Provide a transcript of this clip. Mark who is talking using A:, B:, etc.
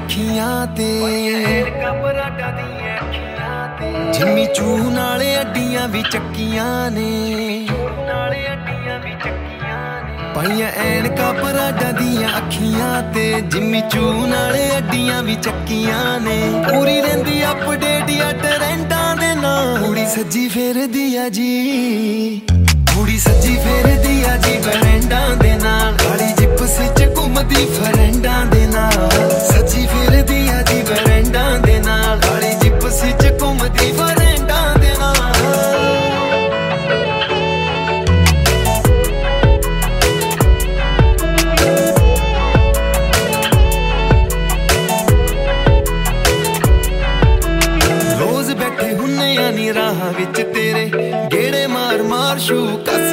A: ਅੱਖੀਆਂ ਤੇ ਜਿੰਮੀ ਚੂ ਨਾਲੇ ਅੱਡੀਆਂ ਵੀ ਚੱਕੀਆਂ ਨੇ ਪਾਈਆਂ ਐਨਕਾਂ ਪਰਾਡਾਂ ਦੀਆਂ ਅੱਖੀਆਂ ਤੇ ਜਿੰਮੀ ਚੂ ਨਾਲੇ ਅੱਡੀਆਂ ਵੀ ਚੱਕੀਆਂ ਨੇ ਪੂਰੀ ਰਹਿੰਦੀ ਅਪਡੇਟ ਆ ਟਰੈਂਡਾਂ ਦੇ ਨਾਲ ਕੁੜੀ ਸੱਜੀ ਫੇਰਦੀ ਆ ਜੀ ਕੁੜੀ ਸੱਜੀ ਫੇਰਦੀ ਆ ਜੀ ਬਰੈਂਡਾਂ ਦੇ ਨਾਲ ਕਾਲੀ ਜਿਪਸੀ ਚ ਘੁੰਮਦੀ ਫਰੈਂਡਾਂ ਦੇ ਨਾਲ ਸੱਜੀ ਫੇਰਦੀ ਆ ਜੀ ਬਰੈਂਡਾਂ ਦੇ ਨਾਲ ਕਾਲੀ ਜਿਪਸੀ ਚ ਘੁੰਮਦੀ ਫਰੈਂਡਾਂ ਦੇ ਨਾਲ ਨੀ ਰਾਹਾਂ ਵਿੱਚ ਤੇਰੇ ਗੇੜੇ ਮਾਰ ਮਾਰ ਸ਼ੂ